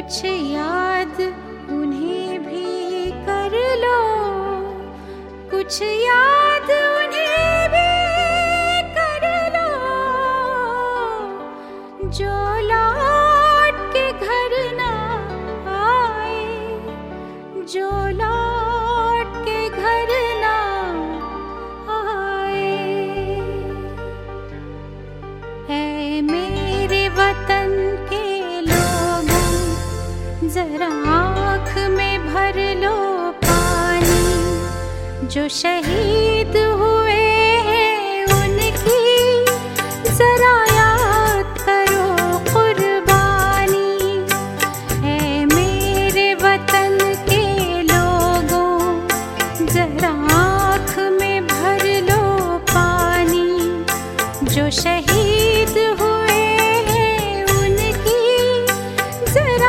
कुछ याद उन्हें भी कर लो, कुछ याद उन्हें भी कर लो, जो लौट के घर ना आए, जो लौट के घर ना आए। ऐ मेरे वतन के जरा आँख में भर लो पानी, जो शहीद हुए हैं उनकी जरा याद करो कुर्बानी। ऐ मेरे वतन के लोगों, जरा आँख में भर लो पानी, जो शहीद हुए हैं उनकी जरा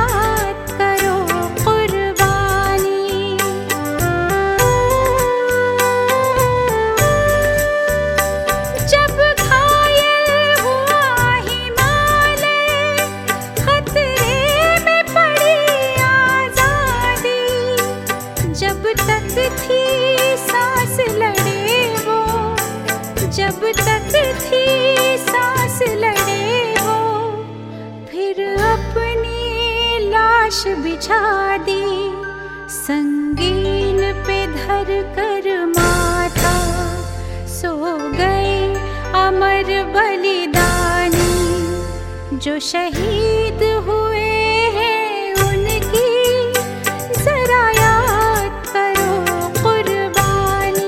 जब तक थी सांस लड़े वो, फिर अपनी लाश बिछा दी, संगीन पे धर कर माथा, सो गए अमर बलिदानी, जो शहीद हुए हैं उनकी जरा याद करो कुर्बानी।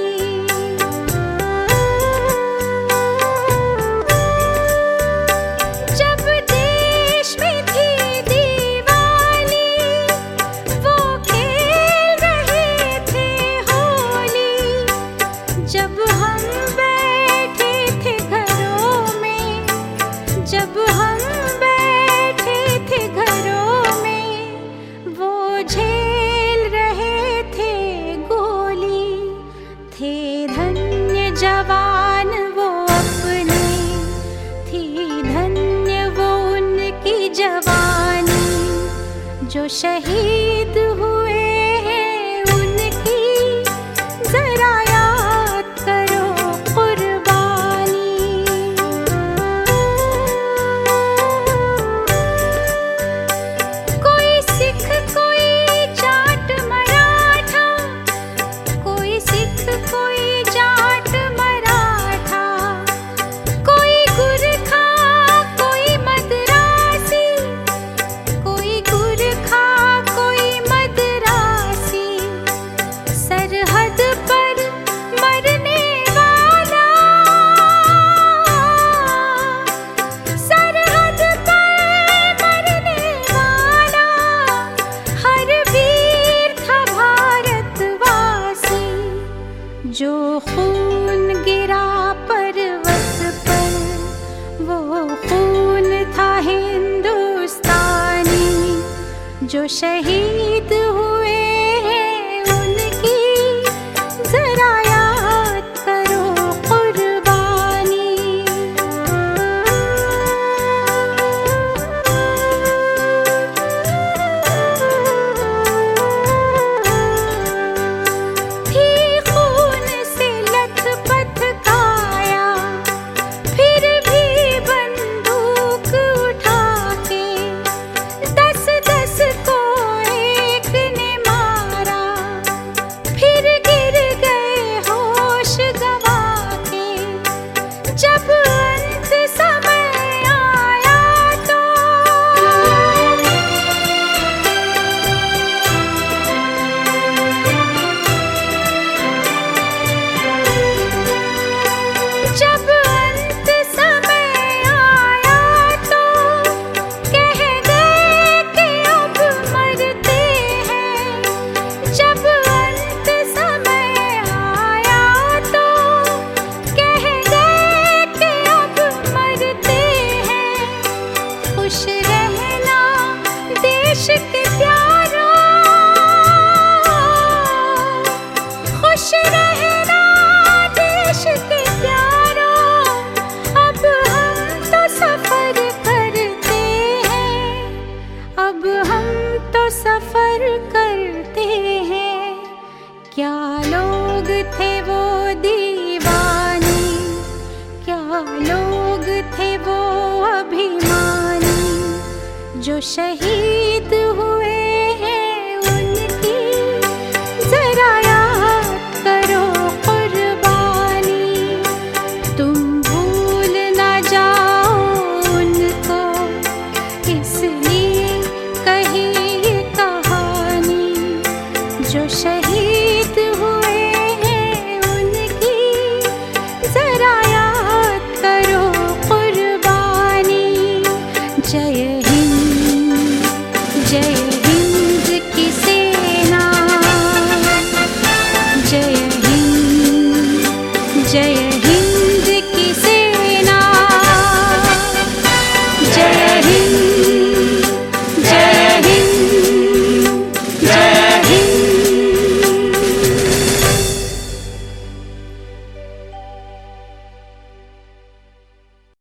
जब हम बैठे थे घरों में, जब हम बैठे थे घरों में, वो झेल रहे थे गोली, थे धन्य जवान वो अपने, थी धन्य वो उनकी जवानी, जो शहीद हुए हैं उनकी जरा जो खून गिरा पर्वत पर, वो खून था हिंदुस्तानी, जो शहीद हुए हैं उनकी जरा याद करो कुर्बानी। को एक ने क्या लोग थे वो दीवाने, क्या लोग थे वो अभिमानी, जो शहीद हुए हैं उनकी जरा याद करो कुर्बानी। तुम भूल ना जाओ उनको, इसलिए कही ये कहानी, जो शहीद